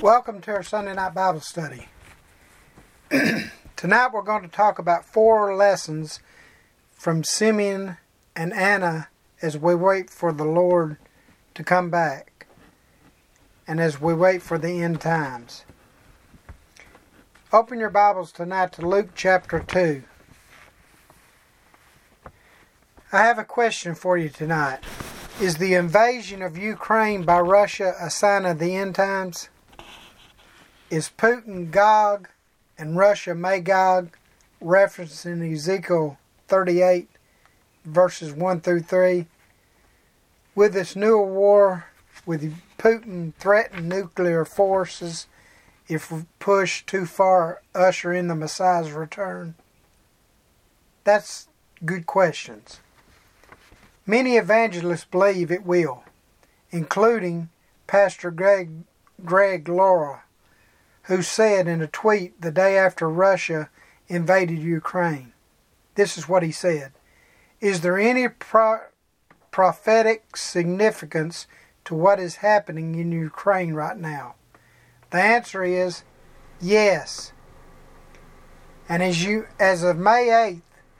Welcome to our Sunday night Bible study. Tonight we're going to talk about 4 lessons from Simeon and Anna as we wait for the Lord to come back and as we wait for the end times. Open your Bibles tonight to Luke chapter 2. I have a question for you tonight. Is the invasion of Ukraine by Russia a sign of the end times? Is Putin Gog and Russia Magog, referencing Ezekiel 38, verses 1 through 3? With this new war, with Putin threatening nuclear forces if pushed too far, usher in the Messiah's return? That's good questions. Many evangelists believe it will, including Pastor Greg Laura, who said in a tweet the day after Russia invaded Ukraine. This is what he said. Is there any prophetic significance to what is happening in Ukraine right now? The answer is yes. And as of May 8th,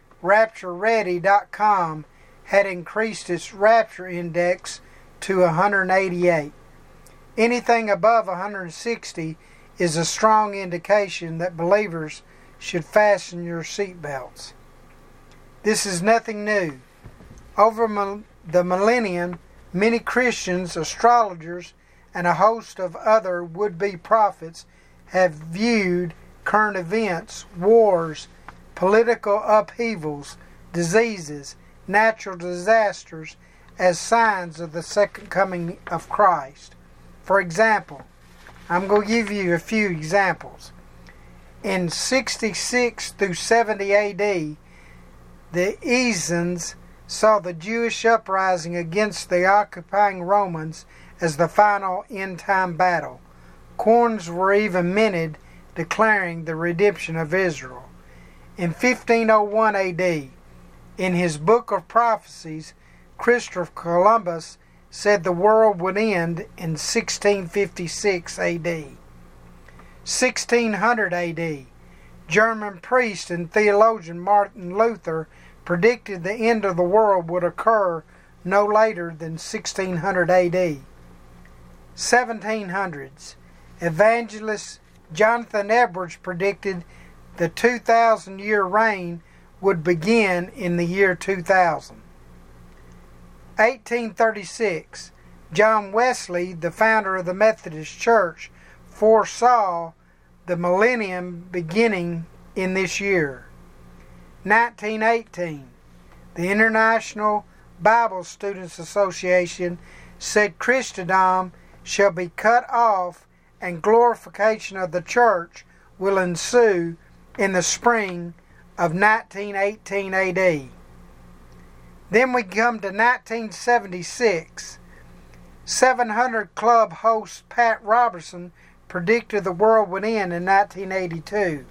RaptureReady.com had increased its rapture index to 188. Anything above 160 is a strong indication that believers should fasten your seatbelts. This is nothing new. Over the millennium, many Christians, astrologers, and a host of other would-be prophets have viewed current events, wars, political upheavals, diseases, natural disasters as signs of the second coming of Christ. For example, I'm going to give you a few examples. In 66 through 70 AD, the Essenes saw the Jewish uprising against the occupying Romans as the final end-time battle. Coins were even minted declaring the redemption of Israel. In 1501 AD, in his Book of Prophecies, Christopher Columbus said the world would end in 1656 AD. 1600 AD, German priest and theologian Martin Luther predicted the end of the world would occur no later than 1600 AD. 1700s, evangelist Jonathan Edwards predicted the 2,000-year reign would begin in the year 2000. 1836, John Wesley, the founder of the Methodist Church, foresaw the millennium beginning in this year. 1918, the International Bible Students Association said Christendom shall be cut off and glorification of the church will ensue in the spring of 1918 AD. Then we come to 1976. 700 Club host Pat Robertson predicted the world would end in 1982.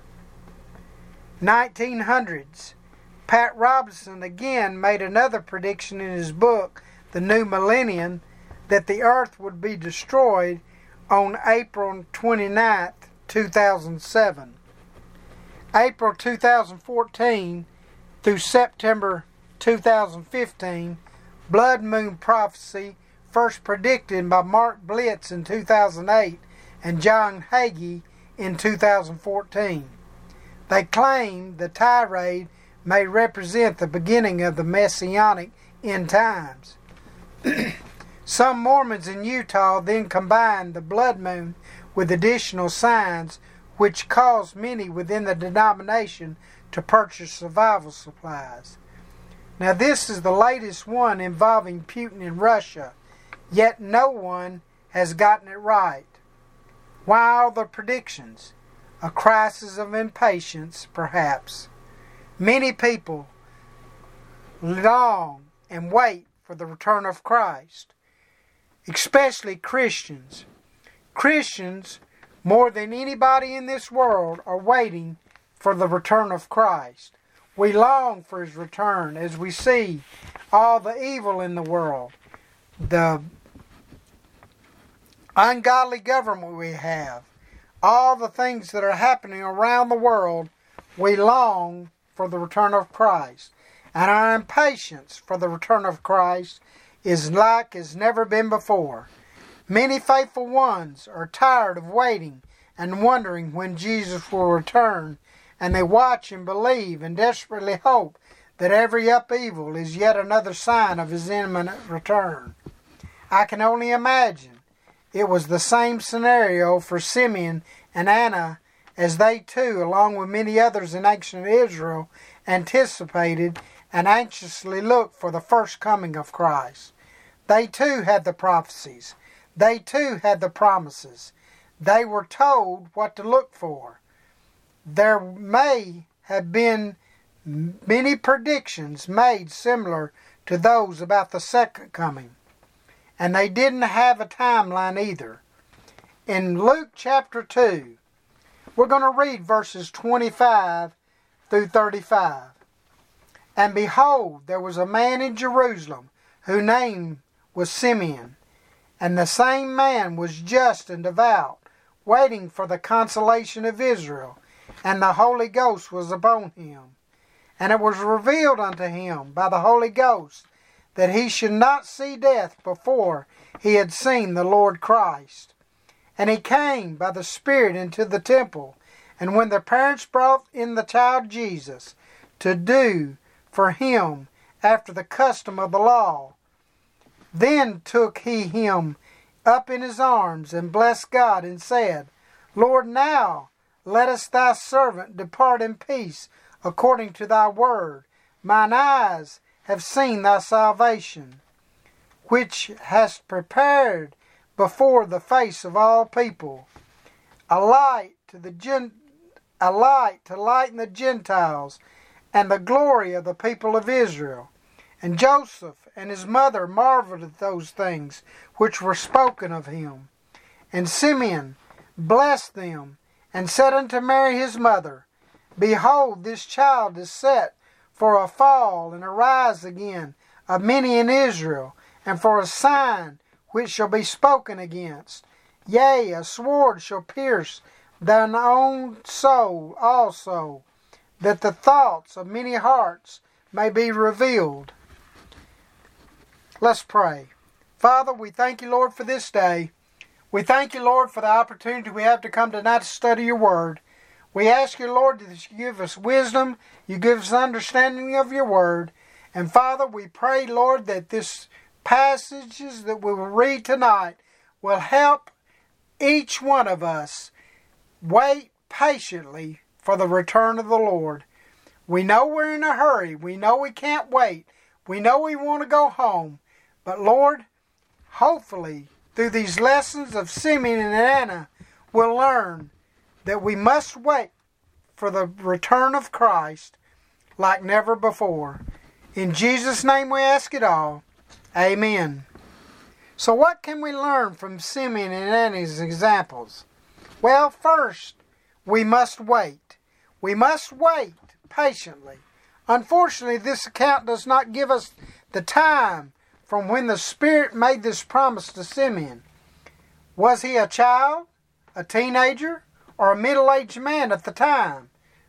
1900s. Pat Robertson again made another prediction in his book, The New Millennium, that the earth would be destroyed on April 29, 2007. April 2014 through September 2015, blood moon prophecy first predicted by Mark Blitz in 2008 and John Hagee in 2014. They claim the tirade may represent the beginning of the messianic end times. Some Mormons in Utah then combined the blood moon with additional signs which caused many within the denomination to purchase survival supplies. Now this is the latest one involving Putin and Russia, yet no one has gotten it right. Why all the predictions? A crisis of impatience, perhaps. Many people long and wait for the return of Christ, especially Christians. Christians, more than anybody in this world, are waiting for the return of Christ. We long for His return as we see all the evil in the world, the ungodly government we have, all the things that are happening around the world, we long for the return of Christ. And our impatience for the return of Christ is like as never been before. Many faithful ones are tired of waiting and wondering when Jesus will return, and they watch and believe and desperately hope that every upheaval is yet another sign of his imminent return. I can only imagine it was the same scenario for Simeon and Anna, as they too, along with many others in ancient Israel, anticipated and anxiously looked for the first coming of Christ. They too had the prophecies. They too had the promises. They were told what to look for. There may have been many predictions made similar to those about the second coming. And they didn't have a timeline either. In Luke chapter 2, we're going to read verses 25 through 35. And behold, there was a man in Jerusalem whose name was Simeon. And the same man was just and devout, waiting for the consolation of Israel. And the Holy Ghost was upon him. And it was revealed unto him by the Holy Ghost that he should not see death before he had seen the Lord Christ. And he came by the Spirit into the temple. And when the parents brought in the child Jesus to do for him after the custom of the law, then took he him up in his arms and blessed God and said, Lord, now lettest thy servant depart in peace according to thy word. Mine eyes have seen thy salvation, which hast prepared before the face of all people, a light to lighten the Gentiles, and the glory of the people of Israel. And Joseph and his mother marveled at those things which were spoken of him. And Simeon blessed them, and said unto Mary his mother, Behold, this child is set for a fall and a rise again of many in Israel, and for a sign which shall be spoken against. Yea, a sword shall pierce thine own soul also, that the thoughts of many hearts may be revealed. Let's pray. Father, we thank you, Lord, for this day. We thank you, Lord, for the opportunity we have to come tonight to study your word. We ask you, Lord, that you give us wisdom, you give us understanding of your word. And Father, we pray, Lord, that this passages that we will read tonight will help each one of us wait patiently for the return of the Lord. We know we're in a hurry. We know we can't wait. We know we want to go home. But Lord, hopefully through these lessons of Simeon and Anna, we'll learn that we must wait for the return of Christ like never before. In Jesus' name we ask it all. Amen. So what can we learn from Simeon and Anna's examples? Well, first, we must wait. We must wait patiently. Unfortunately, this account does not give us the time from when the Spirit made this promise to Simeon. Was he a child, a teenager, or a middle-aged man at the time?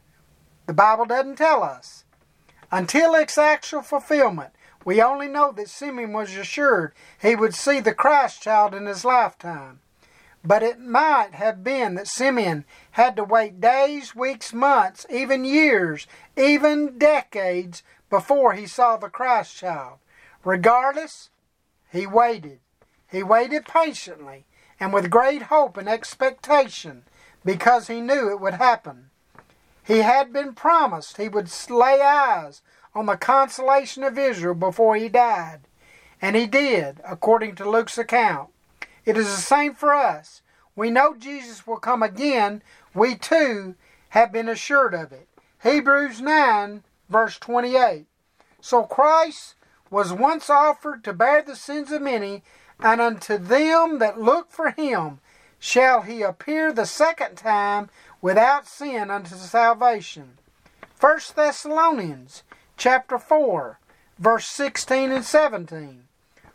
The Bible doesn't tell us. Until its actual fulfillment, we only know that Simeon was assured he would see the Christ child in his lifetime. But it might have been that Simeon had to wait days, weeks, months, even years, even decades before he saw the Christ child. Regardless, he waited. He waited patiently and with great hope and expectation because he knew it would happen. He had been promised he would lay eyes on the consolation of Israel before he died. And he did, according to Luke's account. It is the same for us. We know Jesus will come again. We too have been assured of it. Hebrews 9, verse 28. So Christ was once offered to bear the sins of many, and unto them that look for him shall he appear the second time without sin unto salvation. 1 Thessalonians chapter 4, verse 16 and 17.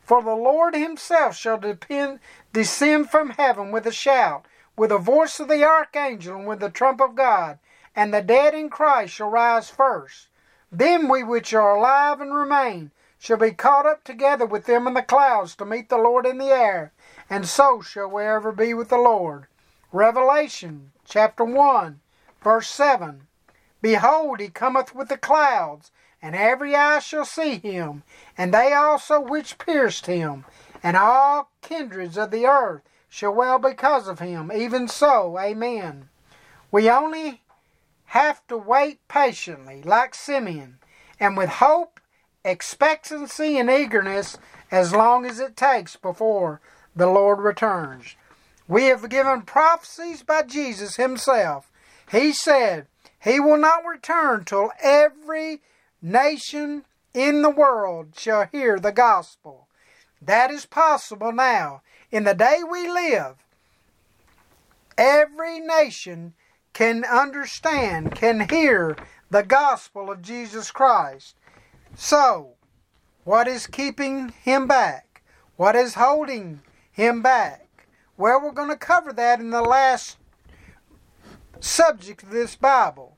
For the Lord himself shall descend from heaven with a shout, with the voice of the archangel, and with the trump of God, and the dead in Christ shall rise first. Then we which are alive and remain shall be caught up together with them in the clouds to meet the Lord in the air, and so shall we ever be with the Lord. Revelation chapter 1, verse 7. Behold, he cometh with the clouds, and every eye shall see him, and they also which pierced him, and all kindreds of the earth shall wail because of him. Even so, amen. We only have to wait patiently, like Simeon, and with hope, expectancy, and eagerness, as long as it takes before the Lord returns. We have given prophecies by Jesus himself. He said he will not return till every nation in the world shall hear the gospel. That is possible now. In the day we live, every nation can understand, can hear the gospel of Jesus Christ. So, what is keeping him back? What is holding him back? Well, we're going to cover that in the last subject of this Bible.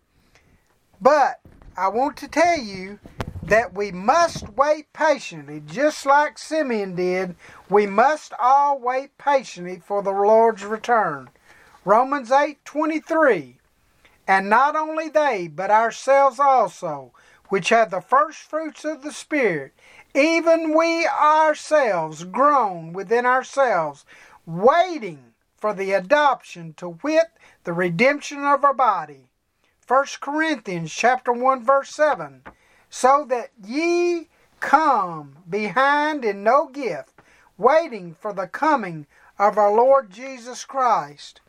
But I want to tell you that we must wait patiently, just like Simeon did. We must all wait patiently for the Lord's return. Romans 8:23. And not only they, but ourselves also, which have the first fruits of the Spirit, even we ourselves groan within ourselves, waiting for the adoption, to wit, the redemption of our body. 1 Corinthians chapter 1, verse 7. So that ye come behind in no gift, waiting for the coming of our Lord Jesus Christ.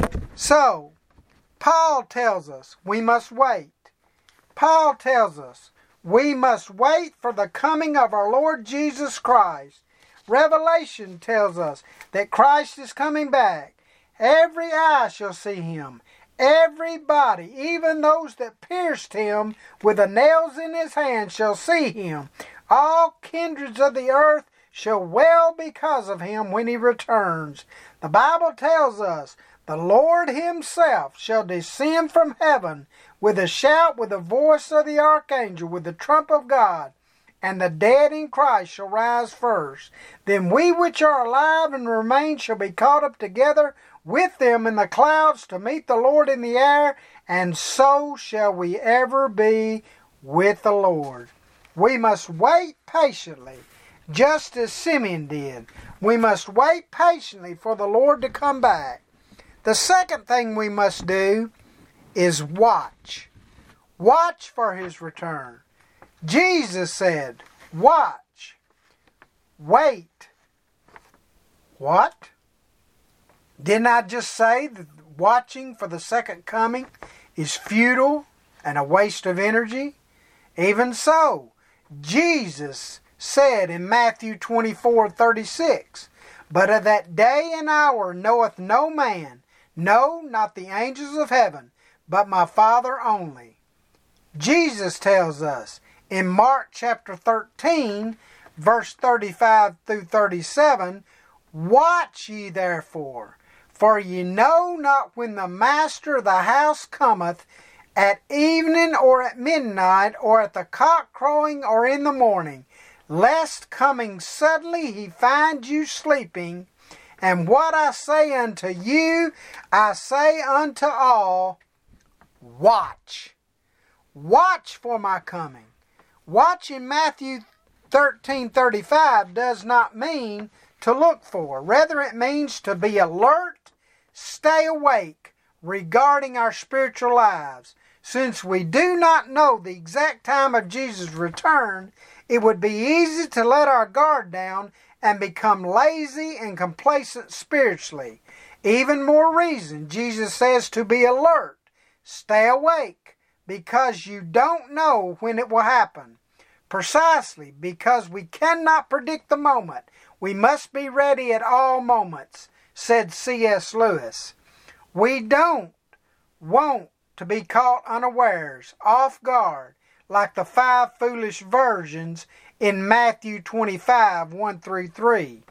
So, Paul tells us we must wait. Paul tells us we must wait for the coming of our Lord Jesus Christ. Revelation tells us that Christ is coming back. Every eye shall see him. Everybody, even those that pierced him with the nails in his hands, shall see him. All kindreds of the earth shall wail because of him when he returns. The Bible tells us the Lord himself shall descend from heaven with a shout, with the voice of the archangel, with the trump of God, and the dead in Christ shall rise first. Then we which are alive and remain shall be caught up together with them in the clouds to meet the Lord in the air, and so shall we ever be with the Lord. We must wait patiently, just as Simeon did. We must wait patiently for the Lord to come back. The second thing we must do is watch. Watch for his return. Jesus said, watch, wait. What? Didn't I just say that watching for the second coming is futile and a waste of energy? Even so, Jesus said in Matthew 24:36, But of that day and hour knoweth no man, no, not the angels of heaven, but my Father only. Jesus tells us in Mark chapter 13, verse 35 through 37, Watch ye therefore, for ye know not when the master of the house cometh, at evening or at midnight, or at the cock crowing, or in the morning, lest coming suddenly he find you sleeping. And what I say unto you, I say unto all, watch. Watch for my coming. Watch in Matthew 13:35 does not mean to look for. Rather, it means to be alert, stay awake regarding our spiritual lives. Since we do not know the exact time of Jesus' return, it would be easy to let our guard down and become lazy and complacent spiritually. Even more reason, Jesus says to be alert, stay awake, because you don't know when it will happen. Precisely because we cannot predict the moment, we must be ready at all moments, said C.S. Lewis. We don't want to be caught unawares, off guard, like the 5 foolish virgins in Matthew 25, 1 through 3.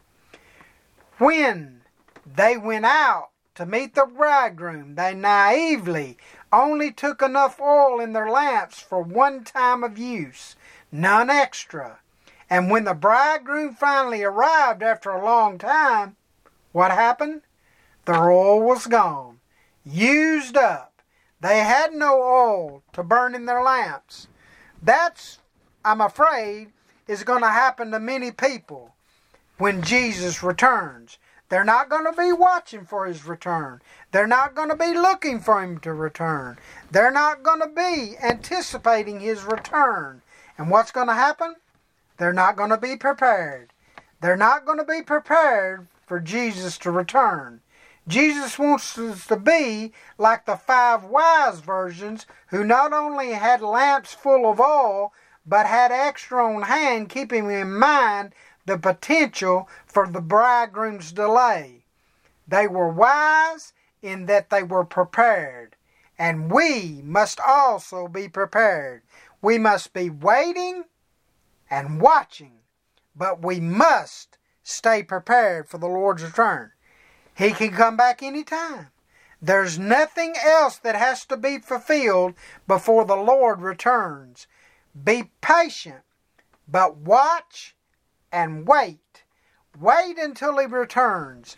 When they went out to meet the bridegroom, they naively only took enough oil in their lamps for one time of use, none extra. And when the bridegroom finally arrived after a long time, what happened? Their oil was gone, used up. They had no oil to burn in their lamps. That's, I'm afraid, is going to happen to many people when Jesus returns. They're not going to be watching for His return. They're not going to be looking for Him to return. They're not going to be anticipating His return. And what's going to happen? They're not going to be prepared. They're not going to be prepared for Jesus to return. Jesus wants us to be like the 5 wise virgins who not only had lamps full of oil, but had extra on hand, keeping in mind the potential for the bridegroom's delay. They were wise in that they were prepared, and we must also be prepared. We must be waiting and watching, but we must stay prepared for the Lord's return. He can come back anytime. There's nothing else that has to be fulfilled before the Lord returns. Be patient, but watch and wait. Wait until He returns.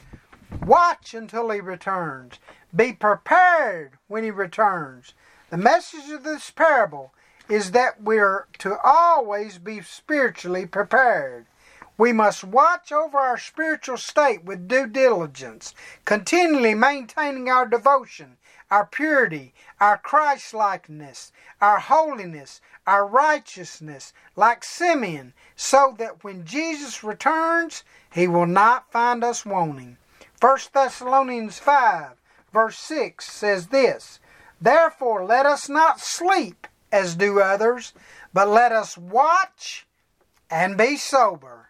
Watch until He returns. Be prepared when He returns. The message of this parable is that we're to always be spiritually prepared. We must watch over our spiritual state with due diligence, continually maintaining our devotion, our purity, our Christ-likeness, our holiness, our righteousness, like Simeon, so that when Jesus returns, He will not find us wanting. 1 Thessalonians 5, verse 6 says this, "Therefore let us not sleep as do others, but let us watch and be sober."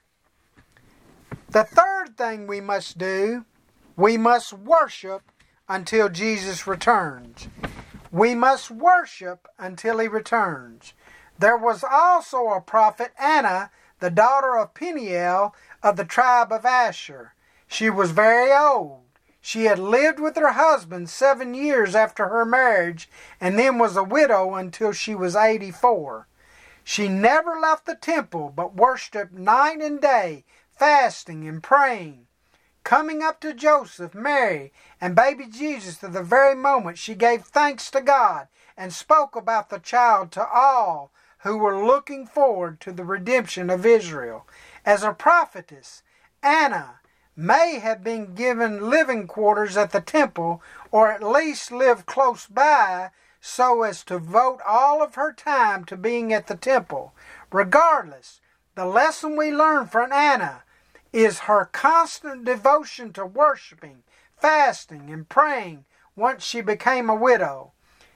The third thing we must do, we must worship until Jesus returns. We must worship until He returns. There was also a prophet, Anna, the daughter of Peniel of the tribe of Asher. She was very old. She had lived with her husband 7 years after her marriage and then was a widow until she was 84. She never left the temple but worshipped night and day, fasting and praying, coming up to Joseph, Mary, and baby Jesus to the very moment she gave thanks to God and spoke about the child to all who were looking forward to the redemption of Israel. As a prophetess, Anna may have been given living quarters at the temple, or at least lived close by so as to devote all of her time to being at the temple. Regardless, the lesson we learn from Anna is her constant devotion to worshiping, fasting, and praying once she became a widow.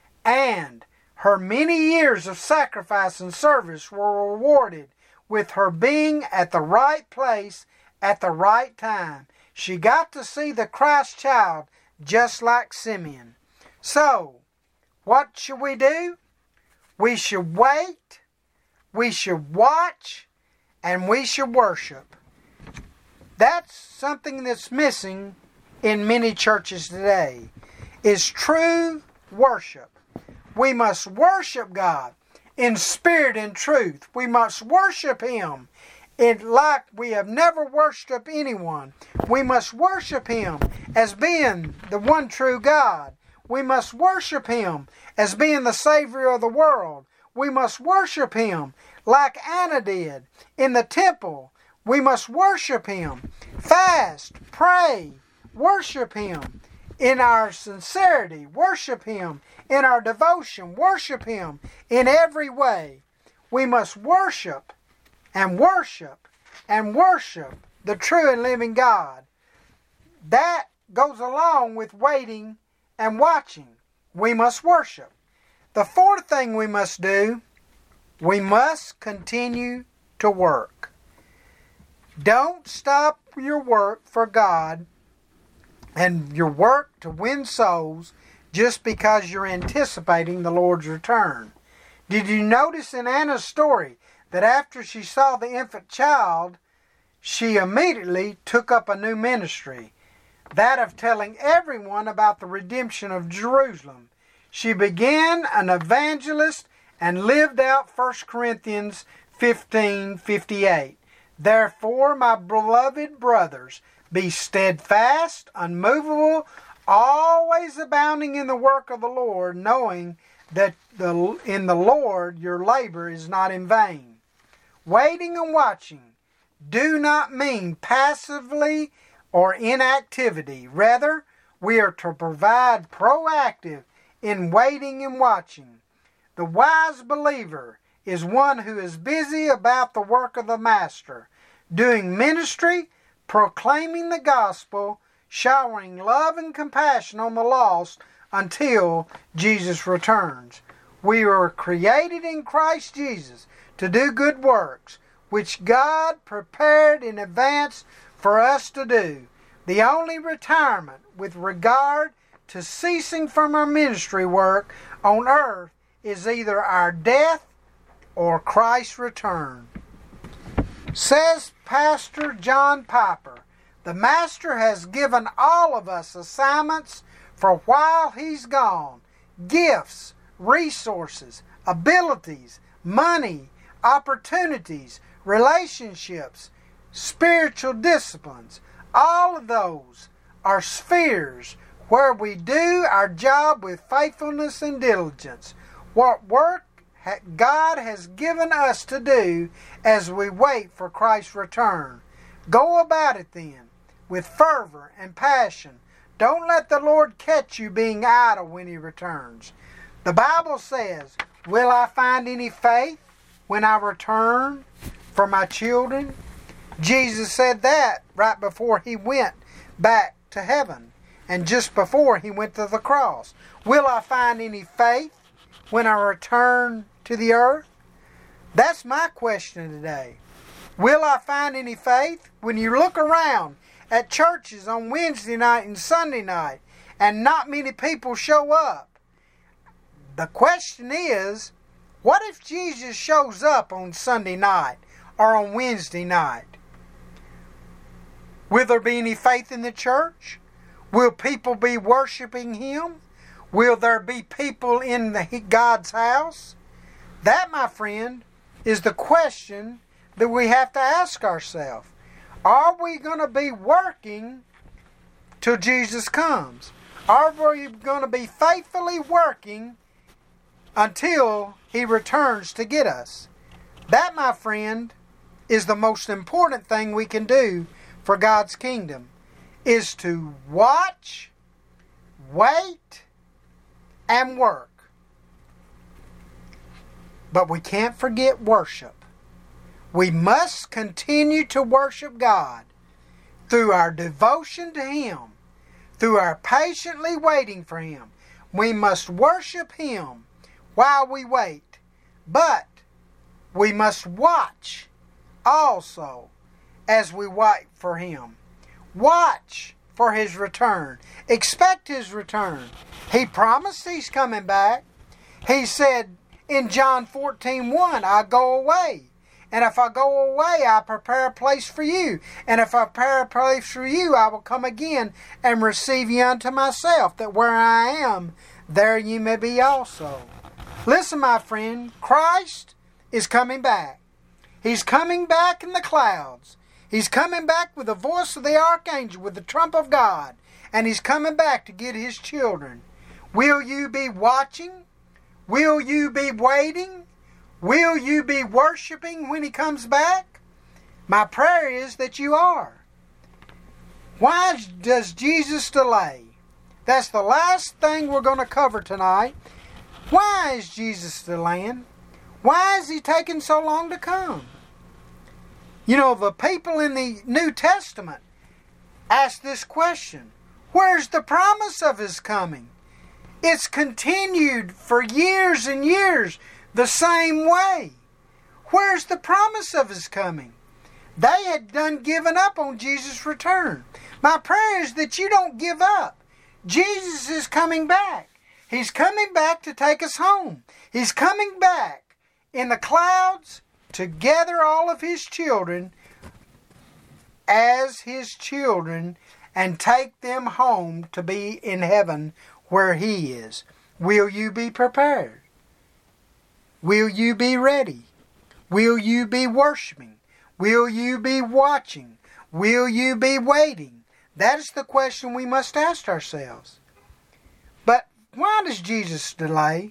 And her many years of sacrifice and service were rewarded with her being at the right place at the right time. She got to see the Christ child just like Simeon. So, what should we do? We should wait, we should watch, and we should worship. That's something that's missing in many churches today, is true worship. We must worship God in spirit and truth. We must worship Him like we have never worshipped anyone. We must worship Him as being the one true God. We must worship Him as being the Savior of the world. We must worship Him like Anna did in the temple. We must worship Him, fast, pray, worship Him in our sincerity, worship Him in our devotion, worship Him in every way. We must worship and worship and worship the true and living God. That goes along with waiting and watching. We must worship. The fourth thing we must do, we must continue to work. Don't stop your work for God and your work to win souls just because you're anticipating the Lord's return. Did you notice in Anna's story that after she saw the infant child, she immediately took up a new ministry, that of telling everyone about the redemption of Jerusalem. She began an evangelist and lived out 1 Corinthians 15:58. Therefore, my beloved brothers, be steadfast, unmovable, always abounding in the work of the Lord, knowing that in the Lord your labor is not in vain. Waiting and watching do not mean passively or inactivity. Rather, we are to provide proactive in waiting and watching. The wise believer is one who is busy about the work of the Master, doing ministry, proclaiming the gospel, showering love and compassion on the lost until Jesus returns. We are created in Christ Jesus to do good works, which God prepared in advance for us to do. The only retirement with regard to ceasing from our ministry work on earth is either our death or Christ's return. Says Pastor John Piper, the Master has given all of us assignments for while He's gone. Gifts, resources, abilities, money, opportunities, relationships, spiritual disciplines. All of those are spheres where we do our job with faithfulness and diligence. What work God has given us to do as we wait for Christ's return. Go about it then with fervor and passion. Don't let the Lord catch you being idle when He returns. The Bible says, will I find any faith when I return for my children? Jesus said that right before He went back to heaven and just before He went to the cross. Will I find any faith when I return to the earth? That's my question today. Will I find any faith? When you look around at churches on Wednesday night and Sunday night and not many people show up, the question is, what if Jesus shows up on Sunday night or on Wednesday night? Will there be any faith in the church? Will people be worshiping Him? Will there be people in God's house? That, my friend, is the question that we have to ask ourselves. Are we going to be working till Jesus comes? Are we going to be faithfully working until He returns to get us? That, my friend, is the most important thing we can do for God's kingdom, is to watch, wait, and work. But we can't forget worship. We must continue to worship God through our devotion to Him, through our patiently waiting for Him. We must worship Him while we wait. But we must watch also as we wait for Him. Watch for His return. Expect His return. He promised He's coming back. He said in John 14:1, I go away. And if I go away, I prepare a place for you. And if I prepare a place for you, I will come again and receive you unto myself, that where I am, there you may be also. Listen, my friend, Christ is coming back. He's coming back in the clouds. He's coming back with the voice of the archangel, with the trump of God. And He's coming back to get His children. Will you be watching? Will you be waiting? Will you be worshiping when He comes back? My prayer is that you are. Why does Jesus delay? That's the last thing we're going to cover tonight. Why is Jesus delaying? Why is He taking so long to come? You know, the people in the New Testament ask this question. Where's the promise of His coming? It's continued for years and years the same way. Where's the promise of His coming? They had done given up on Jesus' return. My prayer is that you don't give up. Jesus is coming back. He's coming back to take us home. He's coming back in the clouds to gather all of His children as His children and take them home to be in heaven where He is. Will you be prepared? Will you be ready? Will you be worshiping? Will you be watching? Will you be waiting? That is the question we must ask ourselves. But why does Jesus delay?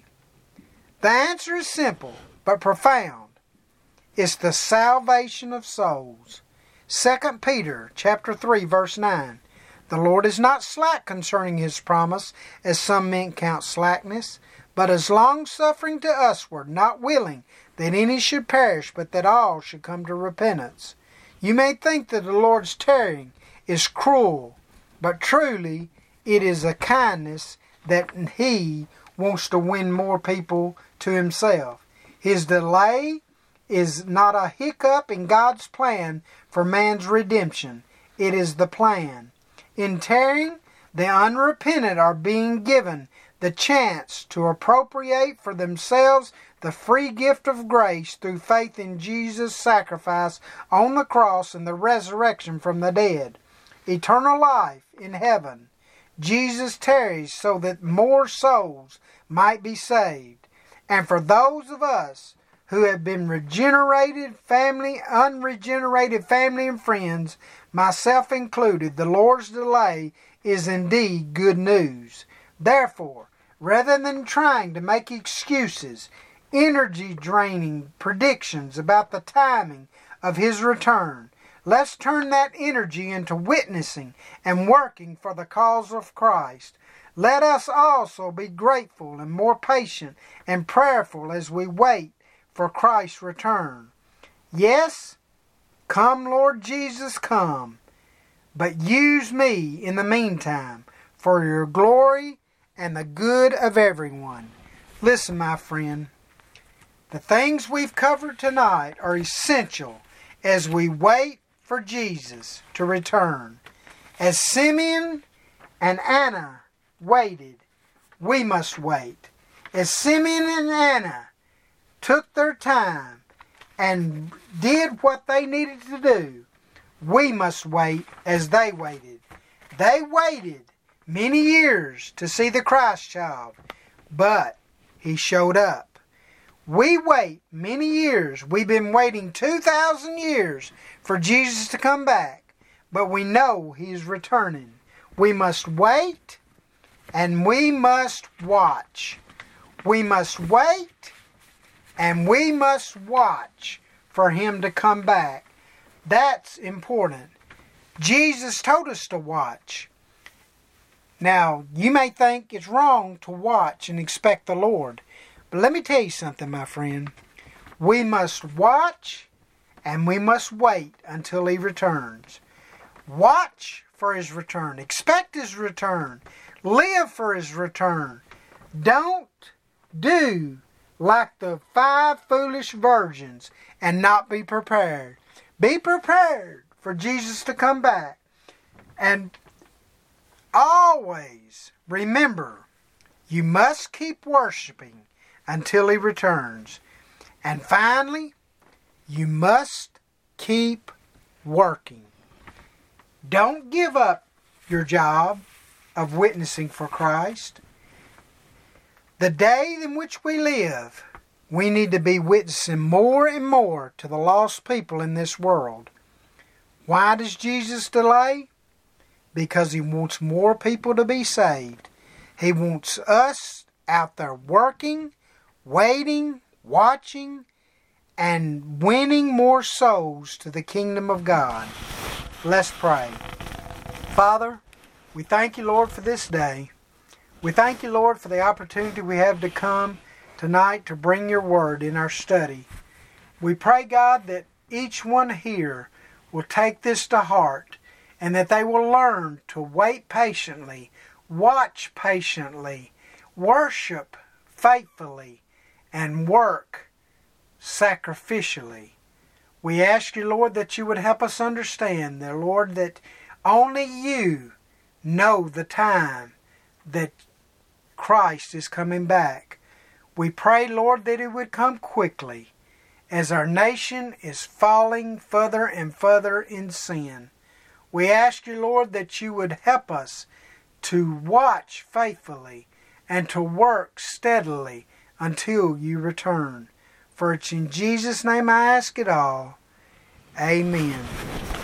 The answer is simple but profound. It's the salvation of souls. 2 Peter chapter 3, verse 9. The Lord is not slack concerning His promise, as some men count slackness, but is longsuffering to usward, not willing that any should perish, but that all should come to repentance. You may think that the Lord's tarrying is cruel, but truly it is a kindness that He wants to win more people to Himself. His delay is not a hiccup in God's plan for man's redemption. It is the plan. In tarrying, the unrepentant are being given the chance to appropriate for themselves the free gift of grace through faith in Jesus' sacrifice on the cross and the resurrection from the dead. Eternal life in heaven. Jesus tarries so that more souls might be saved. And for those of us who have been regenerated family, unregenerated family and friends, myself included, the Lord's delay is indeed good news. Therefore, rather than trying to make excuses, energy-draining predictions about the timing of His return, let's turn that energy into witnessing and working for the cause of Christ. Let us also be grateful and more patient and prayerful as we wait for Christ's return. Yes, come Lord Jesus, come. But use me in the meantime for your glory and the good of everyone. Listen, my friend, the things we've covered tonight are essential as we wait for Jesus to return. As Simeon and Anna waited, we must wait. As Simeon and Anna took their time and did what they needed to do, we must wait as they waited. They waited many years to see the Christ child, but He showed up. We wait many years. We've been waiting 2,000 years for Jesus to come back, but we know He is returning. We must wait and we must watch. We must wait and we must watch for Him to come back. That's important. Jesus told us to watch. Now, you may think it's wrong to watch and expect the Lord. But let me tell you something, my friend. We must watch and we must wait until He returns. Watch for His return. Expect His return. Live for His return. Don't do like the 5 foolish virgins and not be prepared. Be prepared for Jesus to come back. And always remember, you must keep worshiping until He returns. And finally, you must keep working. Don't give up your job of witnessing for Christ. The day in which we live, we need to be witnessing more and more to the lost people in this world. Why does Jesus delay? Because He wants more people to be saved. He wants us out there working, waiting, watching, and winning more souls to the kingdom of God. Let's pray. Father, we thank You, Lord, for this day. We thank You, Lord, for the opportunity we have to come tonight to bring Your word in our study. We pray, God, that each one here will take this to heart and that they will learn to wait patiently, watch patiently, worship faithfully, and work sacrificially. We ask You, Lord, that You would help us understand, that, Lord, that only You know the time that Christ is coming back. We pray, Lord, that He would come quickly. as our nation is falling further and further in sin. We ask you, Lord, that you would help us to watch faithfully and to work steadily until you return. For it's in Jesus' name I ask it all. Amen.